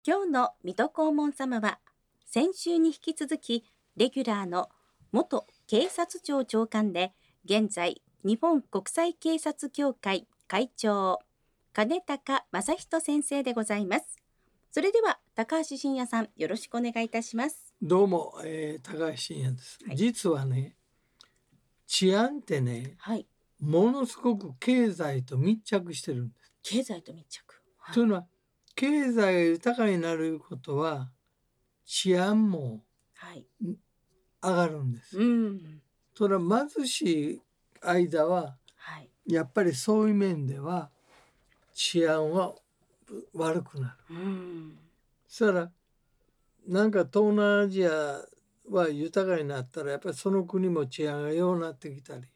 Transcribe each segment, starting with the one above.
今日の水戸黄門様は先週に引き続きレギュラーの元警察庁長官で現在日本国際警察協会会長金高正人先生でございます。それでは高橋真也さん、よろしくお願いいたします。 どうも、高橋真也です、はい、実はね、治安ってね、はい、ものすごく経済と密着してるんです。 経済と密着、 はい、というのは経済が豊かになることは治安も上がるんです、それは貧しい間は、やっぱりそういう面では治安は悪くなる、そしたらなんか東南アジアは豊かになったらやっぱりその国も治安が良くなってきたり、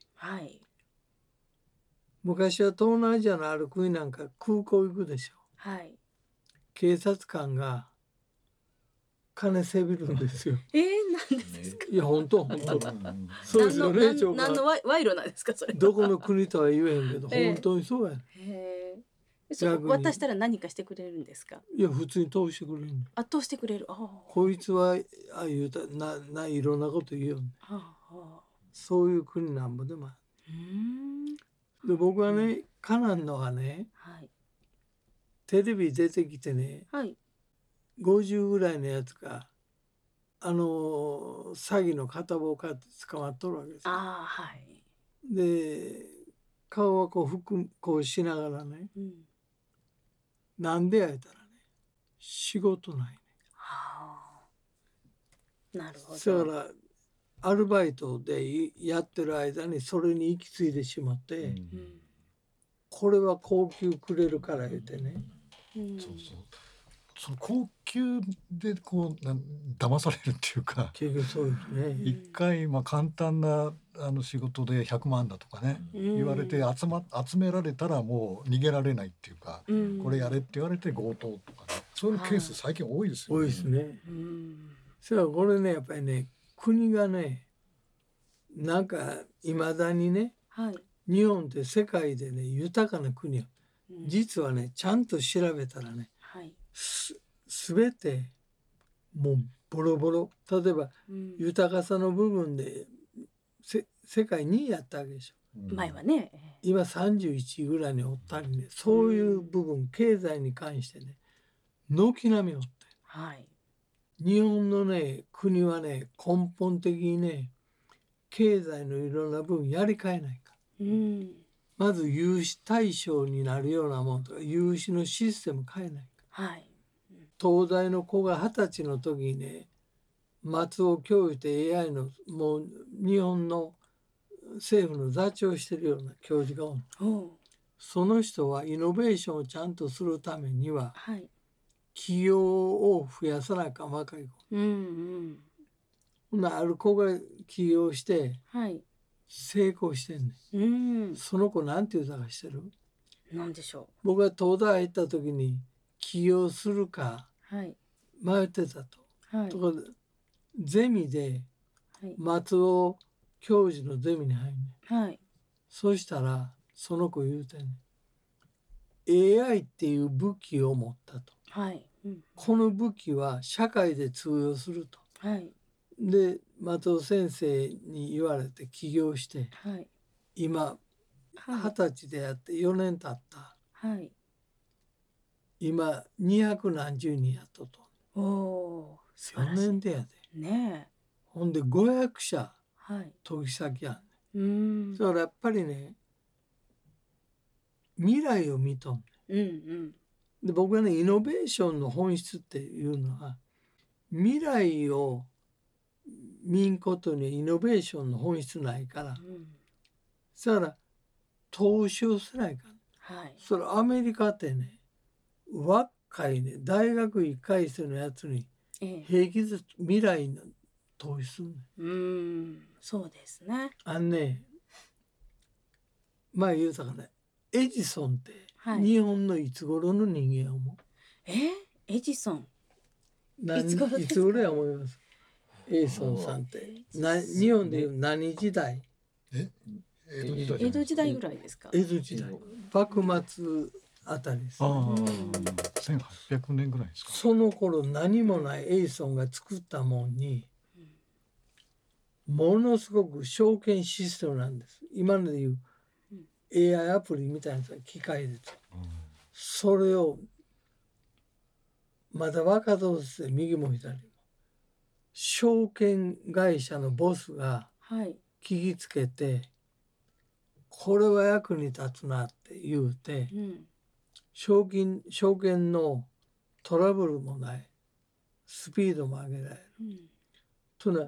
昔は東南アジアのある国なんか空港行くでしょ、警察官が金せびるんですよ。 なんでですか。 いや本当そうですよね。 何の賄賂なんですかそれ。 どこの国とは言えへんけど、本当にそうやね。 渡したら何かしてくれるんですか。 いや普通に通してくれる。 通してくれる。 こいつは言うたいろんなこと言うよね。そういう国なんぼでもある。で僕はね、かなんのはね、テレビ出てきてね、50ぐらいのやつが詐欺の片棒かって捕まっとるわけですよ。で顔はこうしながらね、なんでやったらね、仕事ないね。 なるほど。 だからアルバイトでやってる間にそれに行き着いてしまって、これは高級くれるから言ってね、 その高級でこう騙されるっていうか、 結局そうですね。 一回簡単な仕事で100万だとかね、言われて集められたらもう逃げられないっていうか、これやれって言われて強盗とかね、そういうケース最近多いですよね。 多いですね。それはこれね、やっぱりね、国がね、なんかいまだにね、日本って世界でね豊かな国よ、実はねちゃんと調べたらね、全てもうボロボロ。例えば、豊かさの部分で世界2位やったわけでしょ。 前はね。 今31位ぐらいにおったりね、そういう部分、経済に関してね軒並みおって、日本のね国はね根本的にね経済のいろんな部分やりかえないか、まず融資対象になるようなものとか融資のシステム変えないか、東大の子が20歳の時にね、松尾教授って AI のもう日本の政府の座長してるような教授がおる。その人はイノベーションをちゃんとするためには、企業を増やさなあかん、若い子。ある子が起業して、成功してんねん。その子なんて言うたかしてる？ なんでしょう。 僕が東大行った時に起業するか迷ってたと。ところでゼミで松尾教授のゼミに入んねん。そしたらその子言うてんねん。AI っていう武器を持ったと。この武器は社会で通用すると。で松尾先生に言われて起業して、今20歳でやって4年経った、今200何十人やっとと。4年でやで、ほんで500社取引先やんね。だからやっぱりね未来を見とんね。で僕はねイノベーションの本質っていうのは未来を見んことにイノベーションの本質ないから、だから投資をせないかん、それアメリカってね若いね大学1回生のやつに平気で未来の投資するね。 そうですね。 前言うたかね、エジソンって、日本のいつ頃の人間や思う？ エジソンいつ頃や思います？エジソンさんって日本でいう何時代？ 江戸時代ぐらいですか？ 江戸時代、幕末あたりです、 ああ、1800年ぐらいですか。 その頃何もないエイソンが作ったもんにものすごく証券システムなんです。今のでいう AI アプリみたいな機械で、それをまだ若造ですね、右も左も証券会社のボスが聞きつけて、これは役に立つなって言うて、証券のトラブルもないスピードも上げられる、というのは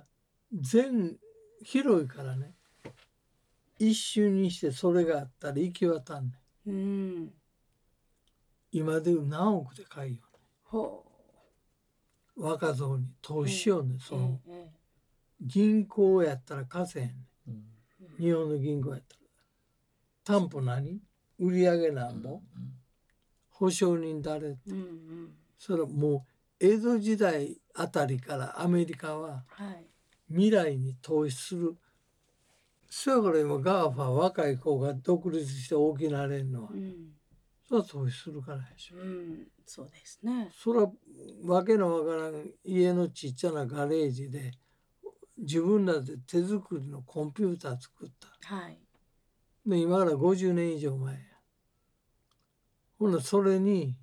広いからね、一瞬にしてそれがあったら行き渡んね、今でいう何億で買いよね、若造に投資しようね、その銀行やったら貸せへんね、日本の銀行やったら担保何売り上げなんぼ、保証人誰って、それはもう江戸時代あたりからアメリカは未来に投資する、そやから今ガーファ若い子が独立して大きなれんのは、それは投資するからでしょ、 そうですね。 それはわけのわからん家のちっちゃなガレージで自分らで手作りのコンピューター作った、で今から50年以上前や。ほなそれに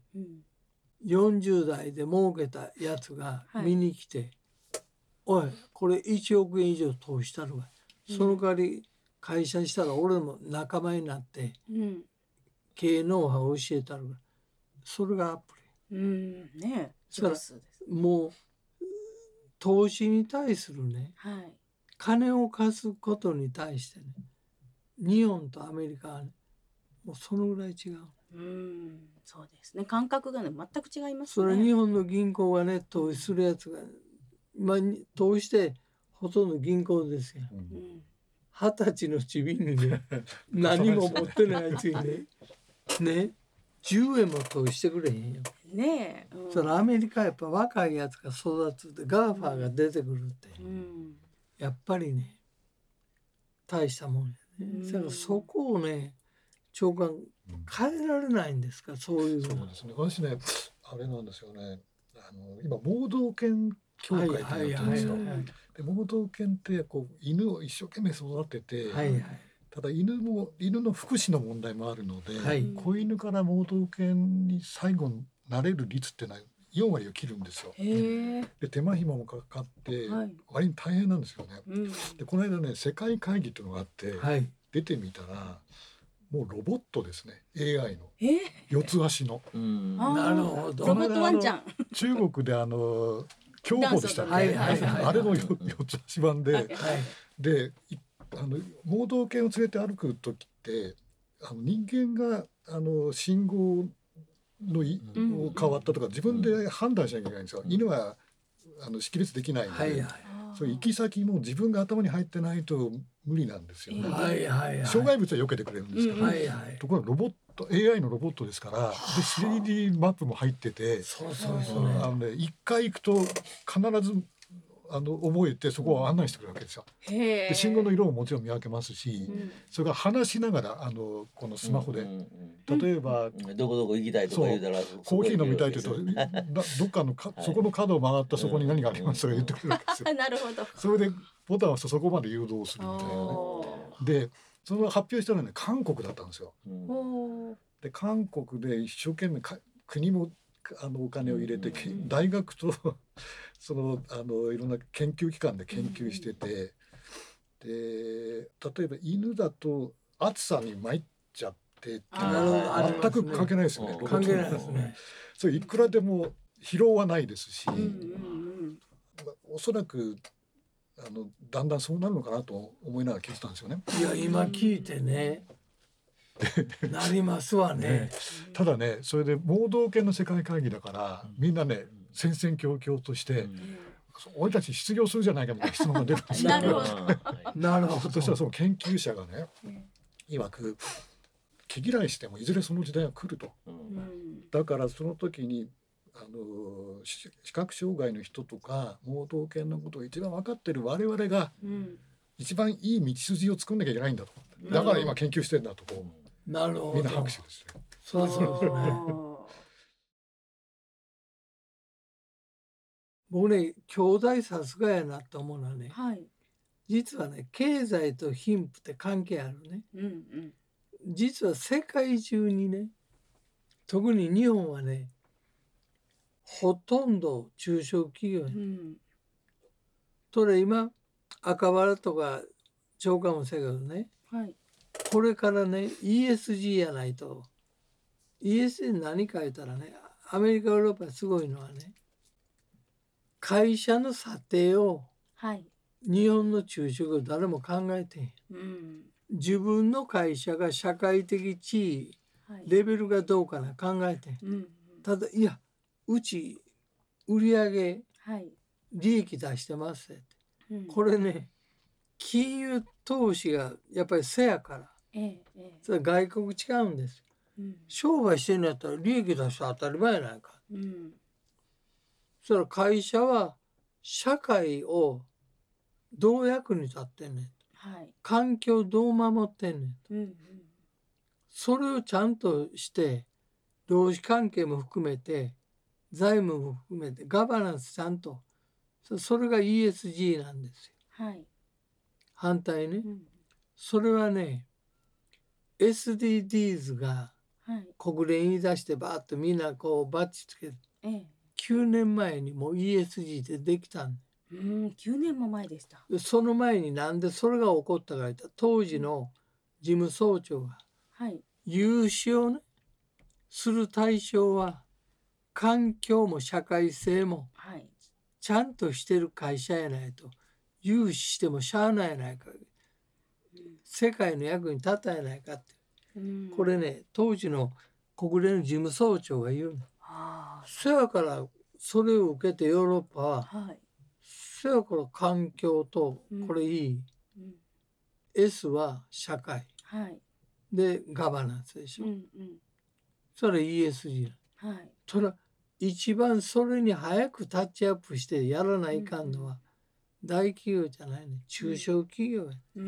40代で儲けたやつが見に来て、おいこれ1億円以上投資したるわ、その代わり会社したら俺も仲間になって経営ノウハウを教えたるわ、それがアプリ、 ね、 それもう投資に対するね、金を貸すことに対してね、日本とアメリカはね、もうそのぐらい違う。 そうですね、感覚がね全く違いますね。 それ日本の銀行がね投資するやつが、今投資してほとんど銀行ですよ、20歳のちびにね何も持ってないやつにね10円も投資してくれへんよね。 そのアメリカやっぱ若いやつが育つってガーファーが出てくるって、やっぱりね大したもんやね、だからそこをね長官変えられないんですか、そういうの。 そうですね、私ねあれなんですよね、今盲導犬協会ってやってるんですよ。で盲導犬ってこう犬を一生懸命育てて、ただ犬の福祉の問題もあるので、子犬から盲導犬に最後になれる率っていうのは4割を切るんですよ。で手間暇もかかって割に大変なんですよね。でこの間ね世界会議っていうのがあって、出てみたらもうロボットですね、 AI の四つ足の。 なるほど。 ロボットワンちゃん。 中国で競歩でしたっけ、あれの四つ足版で、で盲導犬を連れて歩く時って人間が信号の変わったとか自分で判断しなきゃいけないんですよ。犬は識別できないので、そう行き先も自分が頭に入ってないと無理なんですよね。障害物は避けてくれるんですけど、ところがロボット AI のロボットですから、で 3D マップも入ってて、一回行くと必ず覚えてそこを案内してくれるわけですよ。で信号の色ももちろん見分けますし、それから話しながらこのスマホで、例えばどこどこ行きたいとか言うたらコーヒー飲みたいと言うとどっかのそこの角を曲がったそこに何がありますとか言ってくれるわけですよ。 なるほど。 それでボタンを押すとそこまで誘導するみたいなね。でその発表したのはね韓国だったんですよ。で韓国で一生懸命国もお金を入れて大学といろんな研究機関で研究してて、で例えば犬だと暑さに参っちゃって全く関係ないですよね。 関係ないですね。 それいくらでも疲労はないですし、おそらくだんだんそうなるのかなと思いながら聞いてたんですよね。 いや今聞いてねなりますわね。 ただねそれで盲導犬の世界会議だからみんなね戦々恐々として、俺たち失業するじゃないかみたいな質問が出るんですよ。 なるほど。 そしたらその研究者がね曰く毛嫌いしてもいずれその時代が来ると、だからその時に視覚障害の人とか盲導犬のことを一番分かってる我々が一番いい道筋を作んなきゃいけないんだと、だから今研究してんだとこうみんな拍手ですね。 そうそうね。僕ね、兄弟さすがやなと思うのはね、 はい。 実はね、経済と貧富って関係あるね。 うんうん。 実は世界中にね、特に日本はね、ほとんど中小企業や。 うん。 それ今、赤羽とか長官もそうやけどね、 はい。 これからね、ESG やないと、ESG 何か言ったらね、アメリカ、ヨーロッパすごいのはね、会社の査定をはい。 日本の中小企業誰も考えてへん。 うん。 自分の会社が社会的地位、 はい。 レベルがどうかな考えてん。 うんうん。 ただ、いや、うち売上はい。 利益出してますって。 うん。 これね、金融投資がやっぱりせやから、それ外国違うんです。 うん。 商売してんのやったら利益出して当たり前やないか。 うん。 それ会社は社会をどう役に立ってんねん。 はい。 環境どう守ってんねん。 うんうん。 それをちゃんとして労使関係も含めて財務も含めてガバナンスちゃんとそれが ESG なんですよ。 はい。 反対ね、 うん。 それはね SDGs がはい。 国連言い出してバーッとみんなこうバッチつけてええ。 9年前にもう ESG ってできたんうん、9年も前でした。 でその前になんでそれが起こったか言ったら当時の事務総長がはい。 融資をねする対象は環境も社会性もはい。 ちゃんとしてる会社やないと融資してもしゃあないやないか世界の役に立たんやないかって、 うん。 これね当時の国連の事務総長が言うの。 あそやからそれを受けてヨーロッパはあ。はい。 そやから環境とこれいい、 うん。 S は社会はい。 でガバナンスでしょ、 うんうん。 それ ESG なの。 はい。 それは一番それに早くタッチアップしてやらないかんのは大企業じゃないね中小企業や、 うん。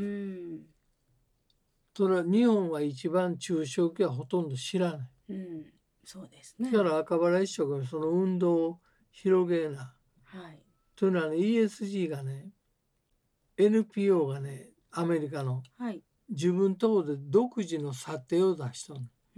それは日本は一番中小企業はほとんど知らない。 うん。そうですね。 だから赤羽一生懸命その運動を広げな。 はい。 というのはね ESG がね NPO がねアメリカのはい。 自分とこで独自の査定を出しとんの。 うん。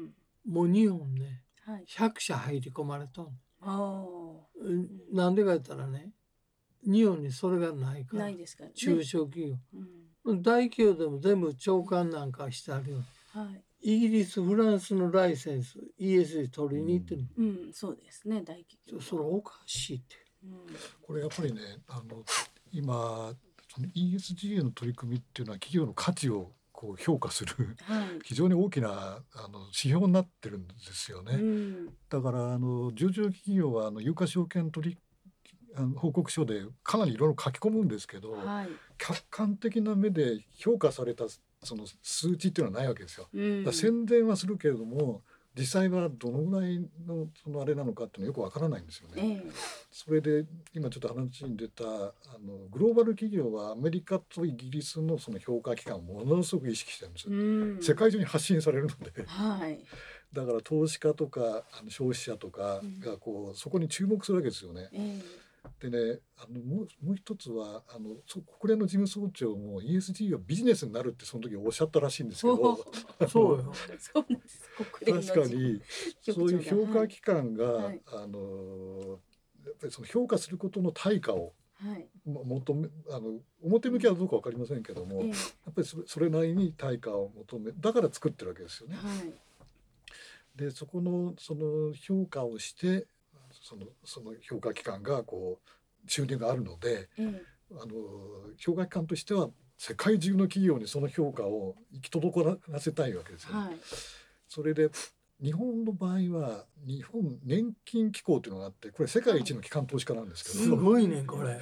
もう日本ねはい。 100社入り込まれとんの。 ああ。 なんでか言ったらね日本にそれがないからないですからね。 中小企業、 うん。 大企業でも全部長官なんかしてあるよ。 はい。 イギリスフランスのライセンス ESG 取りに行ってる、 うん、そうですね。大企業は。 それおかしいって。 うん。 これやっぱりね今その ESG の取り組みっていうのは企業の価値をこう評価するはい。 非常に大きな指標になってるんですようね。 ん。 だから上場企業は有価証券報告書でかなりいろいろ書き込むんですけど、 はい。 客観的な目で評価されたその数値っていうのはないわけですよ。 うん。 だから宣伝はするけれども実際はどのぐらいのそのあれなのかっていうのはよくわからないんですよね。それで今ちょっと話に出たグローバル企業はアメリカとイギリスのその評価機関をものすごく意識してるんですよ。 うん。 世界中に発信されるのではい。 だから投資家とか消費者とかがこうそこに注目するわけですよね。でねもう一つは国連の事務総長も ESG はビジネスになるってその時おっしゃったらしいんですけどそうよそうなんです。国連の確かにそういう評価機関が、 はい、 やっぱりその評価することの対価を求め表向きはどうか分かりませんけども、やっぱりそれなりに対価を求めだから作ってるわけですよね。 はい、 でその評価をしてその評価機関がこう収入があるので、評価機関としては世界中の企業にその評価を行き届かせたいわけですよね。はい、それで日本の場合は日本年金機構というのがあってこれ世界一の機関投資家なんですけど、 すごいねこれ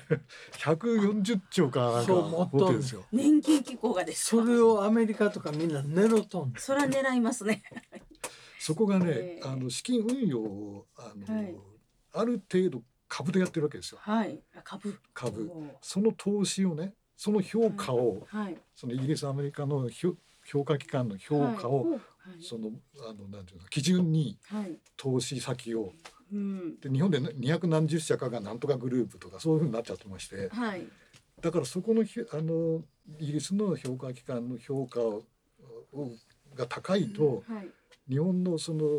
140兆かなんか持ってるんですよ。 年金機構がですか。 それをアメリカとかみんな狙っとん。 それは狙いますね。 そこがね、資金運用をある程度株でやってるわけですよ。 はい、株。 その投資をねその評価を、そのイギリスアメリカの評価機関の評価をそのなんていうか基準に投資先を、で日本で200何十社かがなんとかグループとかそういうふうになっちゃってまして、だからそこのイギリスの評価機関の評価が高いと、日本のその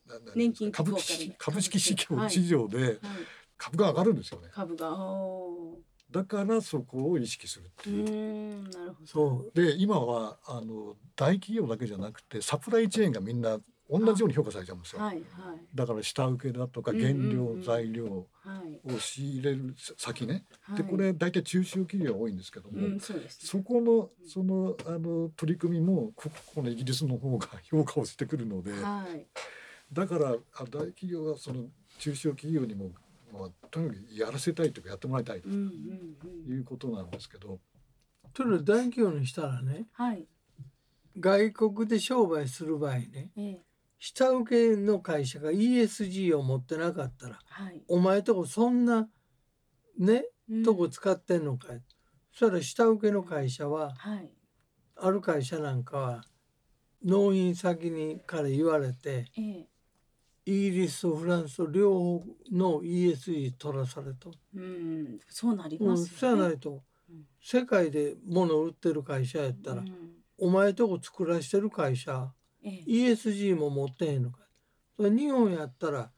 株式市場で株が上がるんですよね。だからそこを意識するっていう。 なるほど。 そうで今は大企業だけじゃなくてサプライチェーンがみんな同じように評価されちゃうんですよ。だから下請けだとか原料、材料を仕入れる先ね、でこれ大体中小企業が多いんですけども、そこのその取り組みもこのイギリスの方が評価をしてくるので、だから大企業がその中小企業にもとにかくやらせたいというかやってもらいたいということなんですけど、 とにかく大企業にしたらね、外国で商売する場合ね、下請けの会社が ESG を持ってなかったら、お前とこそんなね、とこ使ってんのかい。そしたら下請けの会社は、ある会社なんかは納品先にから言われて、イギリスとフランスと両方の ESG 取らされと。 そうなりますよね。 そうないと、世界で物を売ってる会社やったら、お前とこ作らしてる会社、ESG も持ってへんのか。それ日本やったら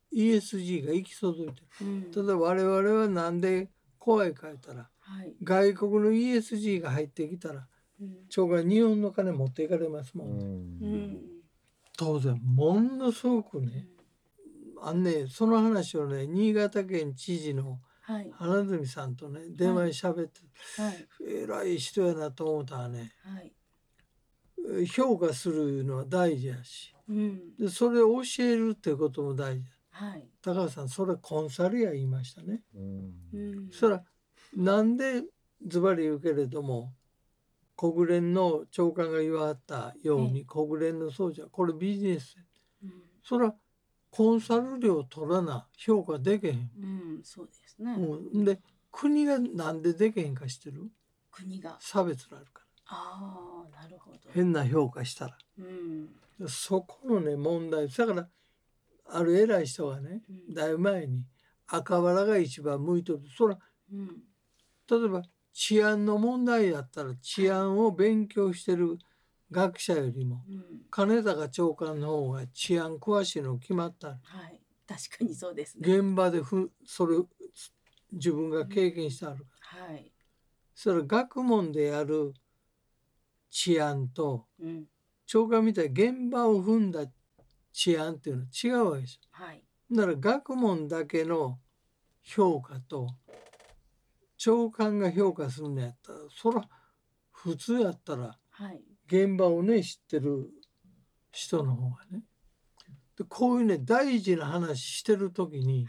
ESG が行き届いてる。ただ我々はなんで怖いか言ったら、外国の ESG が入ってきたら、長官日本の金持っていかれますもんね。当然ものすごくね、その話をね、新潟県知事の花住さんとね電話で喋って、偉い人やなと思ったらね、評価するのは大事やし、でそれを教えるってことも大事だ。高橋さんそれコンサルや言いましたね。それはなんでズバリ言うけれども、国連の長官が言わはったように、国連の総長はこれビジネス、それはコンサル料取らな評価できへん。 そうですね。 で国がなんでできへんかしてる？ 国が差別があるから。 なるほど。 変な評価したら、そこのね問題だから、ある偉い人がね、だいぶ前に赤バラが一番向いてる。そら、例えば治安の問題だったら治安を勉強してる学者よりも、金高長官の方が治安詳しいの決まった。 確かにそうですね。 現場でそれ自分が経験してあるから、それ学問でやる治安と、長官みたいに現場を踏んだ治安っていうのは違うわけですよ。だから学問だけの評価と長官が評価するのやったら、そら普通やったら現場をね知ってる人の方がね、でこういうね大事な話してる時に、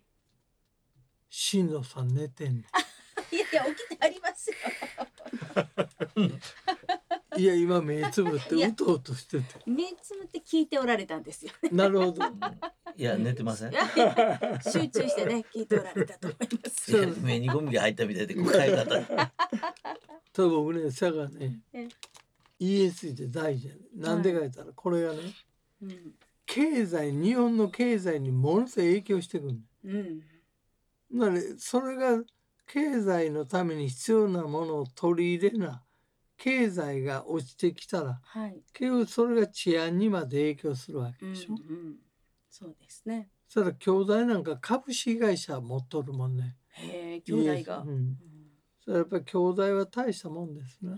新藤さん寝てんねいやいや起きてありますよ。 いや今目つぶってうとうとしてて、 目つぶって聞いておられたんですよね。 なるほど。 いや寝てません。 集中してね聞いておられたと思います。 目にゴミが入ったみたいで誤解があった。 多分僕ね佐賀ね ESG って大事やね。なんでか言ったらこれがね、経済、日本の経済にものすごい影響してくる。だからそれが経済のために必要なものを取り入れな、経済が落ちてきたら、結局それが治安にまで影響するわけでしょ。 そうですね。 それから京大なんか株式会社持っとるもんね。 京大が。 それやっぱり京大は大したもんですね。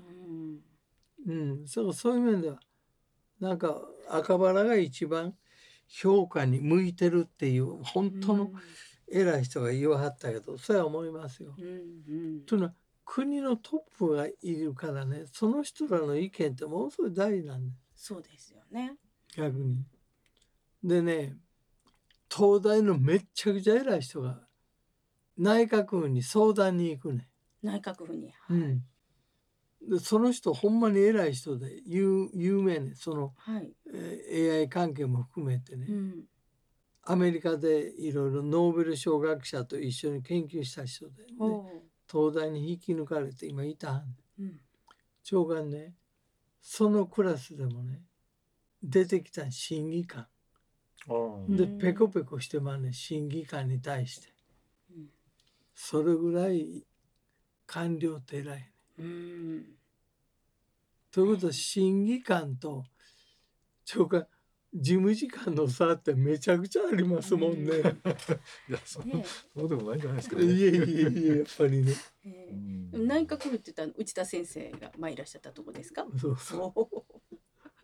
そういう面ではなんか赤バラが一番評価に向いてるっていう本当の偉い人が言わはったけど、そうは思いますよ。というのは国のトップがいるからね、その人らの意見ってものすごい大事なんです。 そうですよね。 逆に。でね、東大のめっちゃくちゃ偉い人が内閣府に相談に行くね。 内閣府に。 でその人ほんまに偉い人で有名ね、その、AI 関係も含めてね、アメリカでいろいろノーベル賞学者と一緒に研究した人で、ね、東大に引き抜かれて今いたはん、長官ね、そのクラスでもね出てきた審議官でペコペコしてまんねん、審議官に対して。それぐらい官僚って偉いね。ということは審議官と長官事務次官の差ってめちゃくちゃありますもんね。 いやそうでもないんじゃないですかいえいえいえ、やっぱりね。 内閣府って言ったら内田先生がいらっしゃったとこですか。 そうそう。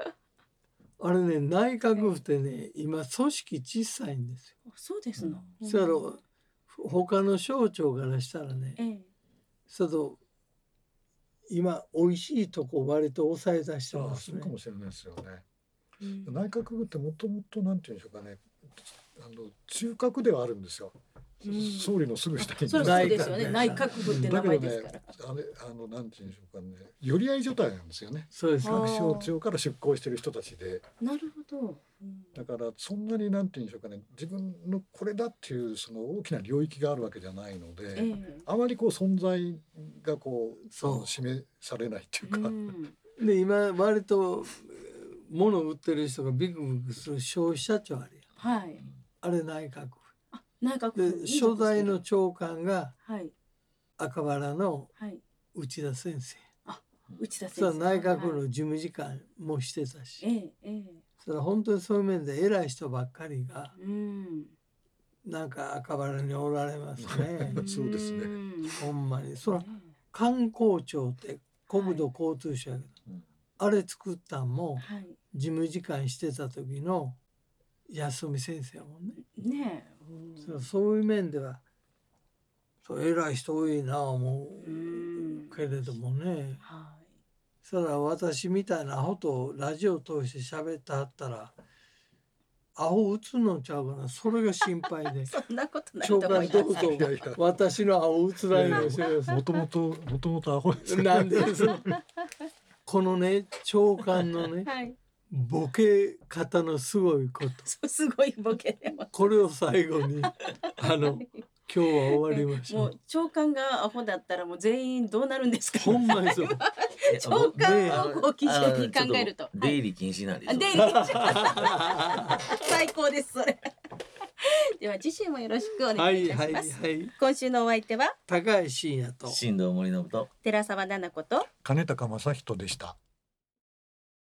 あれね、内閣府ってね、今組織小さいんですよ。 そうですの。 そやろ、他の省庁からしたらね、その今美味しいとこ割と抑え出してますね。 そうかもしれないですよね。内閣府ってもともとなんていうんでしょうかね、中核ではあるんですよ。総理のすぐ下に。 そうですよね。内閣府って名前ですから。 なんていうんでしょうかね、寄り合い所帯なんですよね。 そうです。 各省庁から出向している人たちで。 なるほど。 だからそんなになんていうんでしょうかね、自分のこれだっていうその大きな領域があるわけじゃないので、あまりこう存在がこう示されないっていうか。 で今割と物を売ってる人がビクビクする消費者庁あるやん。はい。あれ内閣府。 内閣府。 で初代の長官が赤原の内田先生。 内田先生。 内閣府の事務次官もしてたし。それは本当にそういう面で偉い人ばっかりがなんか赤原におられますね。 そうですね。 ほんまに。その観光庁って国土交通省やけど、あれ作ったんも事務次官してた時の安富先生やもんね。ねえ。そういう面では偉い人多いな思うけれどもね。それは私みたいなアホとラジオ通して喋ってはったらアホ打つのちゃうかな、それが心配で。 そんなことないと思います。 長官どうぞ私のアホ打つないのしてください。 もともとアホです。 なんでこのね長官のね、ボケ方のすごいこと。 すごいボケでも。 これを最後に今日は終わりましょう。 もう長官がアホだったらもう全員どうなるんですか。 ほんまにそう。 長官をこう基準に考えると。 出入り禁止なんです。 出入り禁止。最高ですそれ。では次週もよろしくお願いいたします。今週のお相手は高橋真也と新藤森信と寺澤奈々子と金高正人でした。